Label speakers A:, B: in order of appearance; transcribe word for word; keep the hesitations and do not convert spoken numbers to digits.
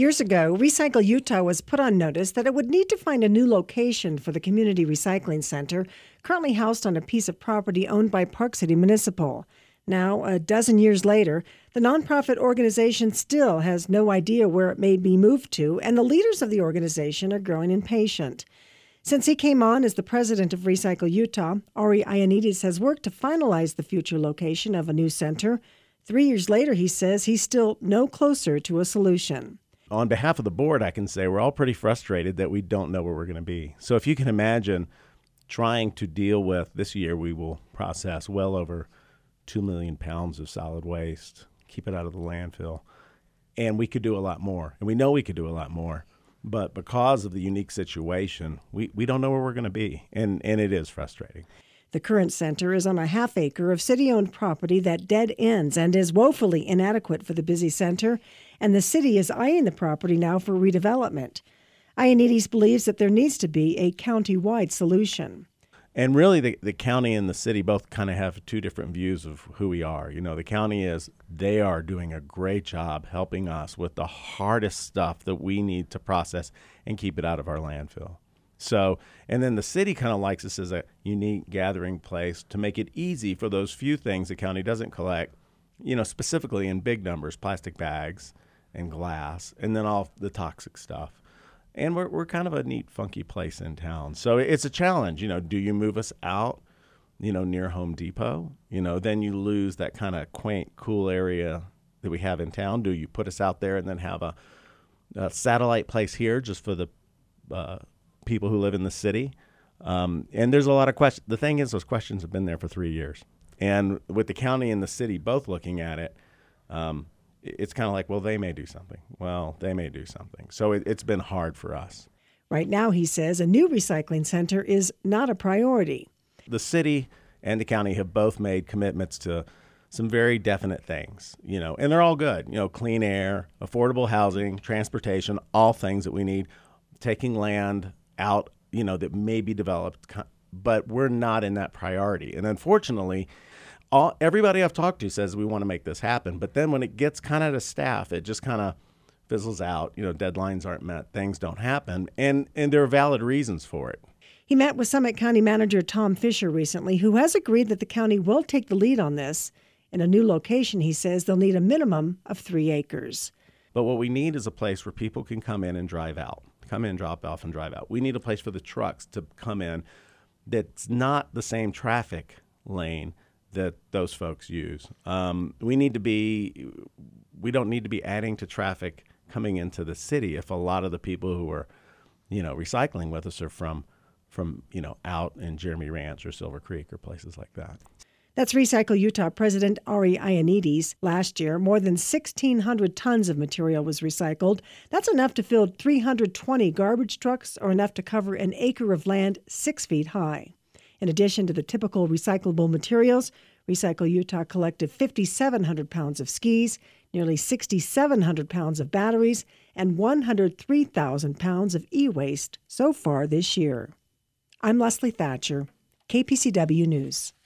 A: Years ago, Recycle Utah was put on notice that it would need to find a new location for the community recycling center, currently housed on a piece of property owned by Park City Municipal. Now, a dozen years later, the nonprofit organization still has no idea where it may be moved to, and the leaders of the organization are growing impatient. Since he came on as the president of Recycle Utah, Ari Ioannidis has worked to finalize the future location of a new center. Three years later, he says he's still no closer to a solution.
B: On behalf of the board, I can say we're all pretty frustrated that we don't know where we're going to be. So if you can imagine trying to deal with, this year we will process well over two million pounds of solid waste, keep it out of the landfill, and we could do a lot more. And we know we could do a lot more. But because of the unique situation, we, we don't know where we're going to be, and, and it is frustrating.
A: The current center is on a half acre of city-owned property that dead ends and is woefully inadequate for the busy center, and the city is eyeing the property now for redevelopment. Ioannidis believes that there needs to be a county-wide solution.
B: And really, the, the county and the city both kind of have two different views of who we are. You know, the county is, they are doing a great job helping us with the hardest stuff that we need to process and keep it out of our landfill. So, and then the city kind of likes us as a unique gathering place to make it easy for those few things the county doesn't collect, you know, specifically in big numbers, plastic bags and glass, and then all the toxic stuff. And we're we're kind of a neat, funky place in town. So it's a challenge. You know, do you move us out, you know, near Home Depot? You know, then you lose that kind of quaint, cool area that we have in town. Do you put us out there and then have a, a satellite place here just for the uh, people who live in the city? Um, and there's a lot of questions. The thing is, those questions have been there for three years. And with the county and the city both looking at it, um, it's kind of like, well, they may do something. Well, they may do something. So it, it's been hard for us.
A: Right now, he says, a new recycling center is not a priority.
B: The city and the county have both made commitments to some very definite things, you know, and they're all good. You know, clean air, affordable housing, transportation, all things that we need, taking land out, you know, that may be developed, but we're not in that priority. And unfortunately, All, everybody I've talked to says we want to make this happen, but then when it gets kind of to staff, it just kind of fizzles out. You know, deadlines aren't met, things don't happen, and, and there are valid reasons for it.
A: He met with Summit County Manager Tom Fisher recently, who has agreed that the county will take the lead on this. In a new location, he says they'll need a minimum of three acres.
B: But what we need is a place where people can come in and drive out, come in, drop off, and drive out. We need a place for the trucks to come in that's not the same traffic lane that those folks use. Um, we need to be, we don't need to be adding to traffic coming into the city if a lot of the people who are, you know, recycling with us are from, from, you know, out in Jeremy Ranch or Silver Creek or places like that.
A: That's Recycle Utah President Ari Ioannidis. Last year, more than sixteen hundred tons of material was recycled. That's enough to fill three hundred twenty garbage trucks or enough to cover an acre of land six feet high. In addition to the typical recyclable materials, Recycle Utah collected five thousand seven hundred pounds of skis, nearly six thousand seven hundred pounds of batteries, and one hundred three thousand pounds of e-waste so far this year. I'm Leslie Thatcher, K P C W News.